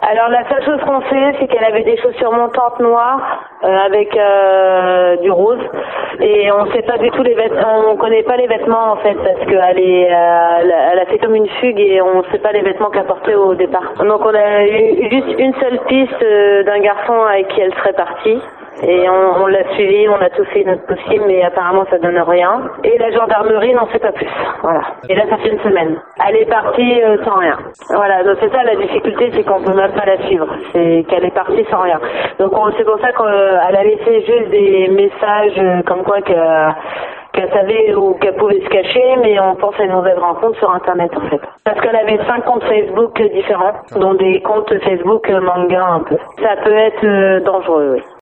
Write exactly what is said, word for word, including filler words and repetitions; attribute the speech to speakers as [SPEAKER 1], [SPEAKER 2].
[SPEAKER 1] Alors la seule chose qu'on sait, c'est qu'elle avait des chaussures montantes noires euh, avec euh, du rose, et on sait pas du tout les vêtements, on connaît pas les vêtements en fait, parce qu'elle est, euh, elle a fait comme une fugue et on sait pas les vêtements qu'elle portait au départ. Donc on a eu juste une seule piste euh, d'un garçon avec qui elle serait partie. Et on, on l'a suivi, on a tout fait notre possible, mais apparemment ça donne rien. Et la gendarmerie n'en sait pas plus. Voilà. Et là, ça fait une semaine. Elle est partie euh, sans rien. Voilà. Donc c'est ça la difficulté, c'est qu'on peut même pas la suivre. C'est qu'elle est partie sans rien. Donc on, c'est pour ça qu'elle a laissé juste des messages euh, comme quoi que qu'elle savait où qu'elle pouvait se cacher, mais on pense à une nouvelle rencontre sur Internet en fait. Parce qu'elle avait cinq comptes Facebook différents, dont des comptes Facebook manga un peu. Ça peut être euh, dangereux, oui.